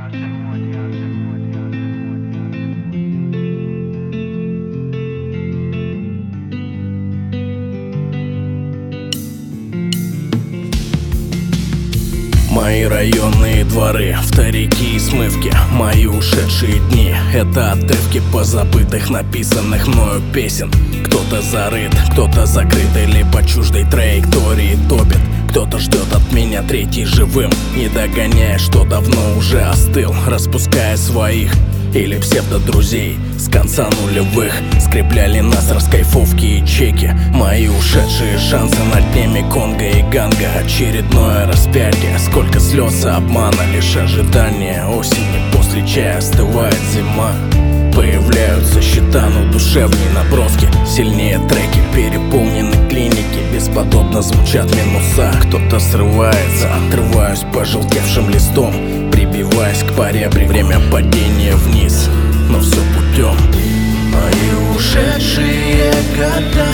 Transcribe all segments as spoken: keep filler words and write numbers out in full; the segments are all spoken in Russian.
Мои районные дворы, вторики и смывки, мои ушедшие дни — это отрывки позабытых, написанных мною песен. Кто-то зарыт, кто-то закрыт или по чуждой траектории топит. Кто-то ждет от меня третий живым, не догоняя, что давно уже остыл, распуская своих или псевдодрузей с конца нулевых. Скрепляли нас раскайфовки и чеки, мои ушедшие шансы на дне Меконга и Ганга. Очередное распятие, сколько слез и обмана, лишь ожидание осени, после чая остывает зима. Появляются счета, но душевные наброски, сильнее треки, переполнены клиники, бесподобно звучат минуса. Кто-то срывается, отрываюсь пожелтевшим листом, прибиваясь к поребре, время падения вниз, но все путем. Мои ушедшие года,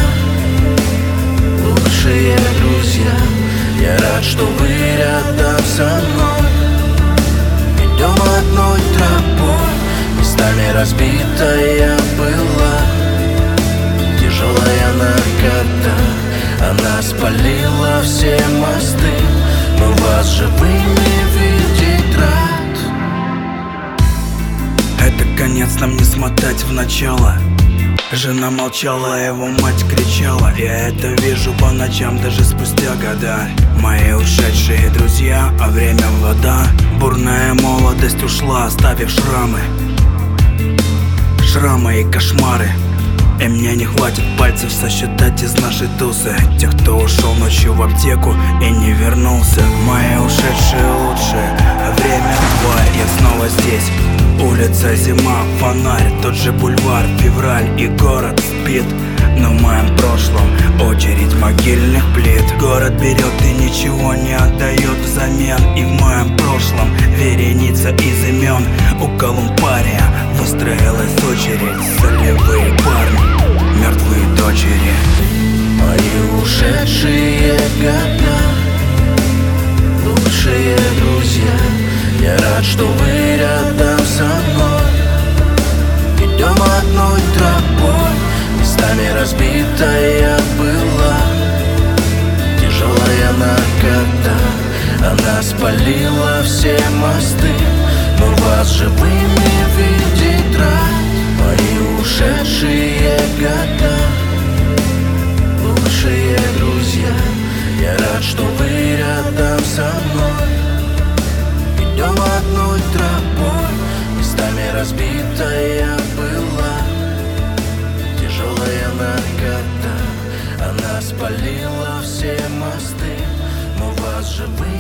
лучшие друзья, я рад, что вы рядом со мной. Идем одной тропой, местами разбитая была, тяжелая наркота, она спалила все мосты, но вас живыми видеть рад. Это конец, нам не смотать в начало. Жена молчала, его мать кричала. Я это вижу по ночам, даже спустя года. Мои ушедшие друзья, а время вода. Бурная молодость ушла, оставив шрамы. Шрамы и кошмары. И мне не хватит пальцев сосчитать из нашей тусы тех, кто ушел ночью в аптеку и не вернулся. Мои ушедшие лучшие, а время тварь, я снова здесь. Улица, зима, фонарь, тот же бульвар, февраль, и город спит. Но в моем прошлом очередь могильных плит. Город берет и ничего не отдает взамен. И в моем прошлом вереница из имен. У Колумбария выстроилась очередь, солевые парни, мертвые дочери. Мои ушедшие года, лучшие друзья, я рад, что вы рядом со мной. Идем одной тропой, местами разбитая была, тяжелая наркота, она спалила все мосты, но вас живыми видеть рад. Мои ушедшие года, лучшие друзья, я рад, что вы рядом со мной. Идем одной тропой, местами разбитая была, тяжелая наркота, она спалила все мосты, но вас живыми